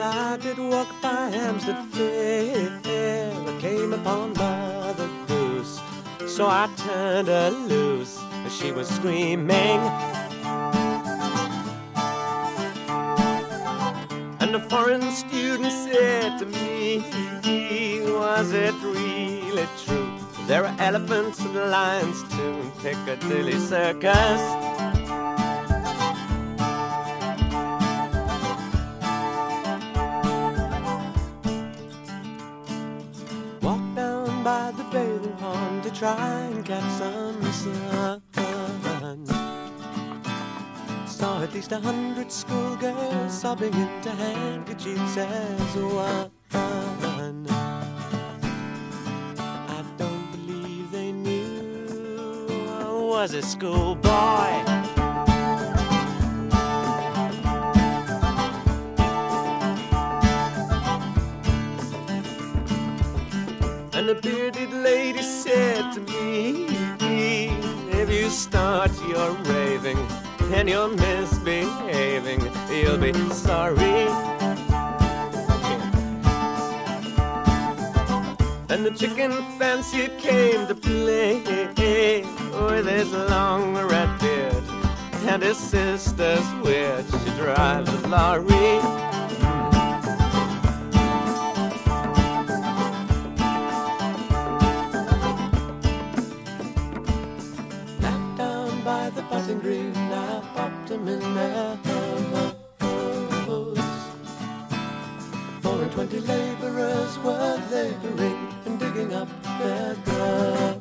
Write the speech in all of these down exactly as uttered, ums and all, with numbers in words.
I did walk by Hampstead Fair, I came upon Mother Goose. So I turned her loose as she was screaming. And a foreign student said to me, was it really true? There are elephants and lions too in Piccadilly Circus. Walked down by the bathing pond to try and catch some sun. Saw at least a hundred schoolgirls sobbing into handkerchiefs as one. I don't believe they knew I was a schoolboy. And the bearded lady said to me, if you start your raving and you're misbehaving, you'll be sorry. And the chicken fancier came to play with his long red beard and his sister's witch. She drives a lorry. Left down by the potting green, I popped him in their hose. Four and twenty labourers were labouring and digging up their gold.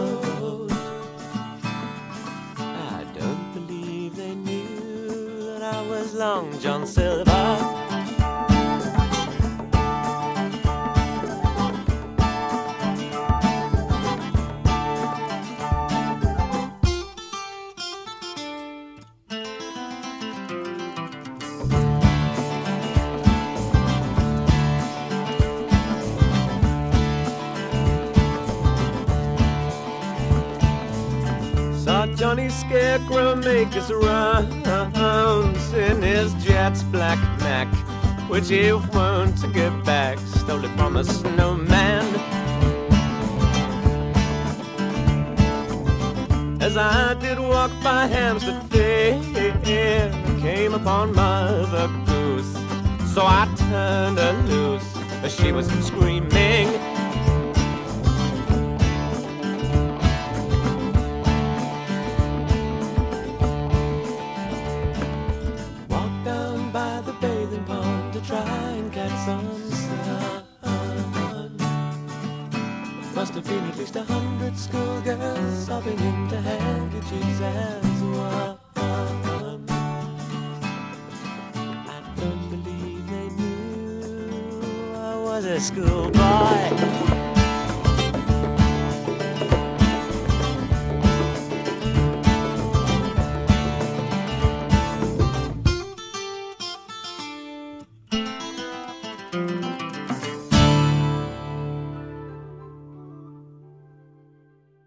I don't believe they knew that I was Long John Silver. Johnny Scarecrow make his rounds in his Jets black Mac, which he won't give back, stole it from a snowman. As I did walk by Hampstead Fair, I came upon Mother Goose. So I turned her loose as she was screaming. Try and catch some sun. Must have been at least a hundred schoolgirls sobbing into handkerchiefs as one. I don't believe they knew I was a schoolboy.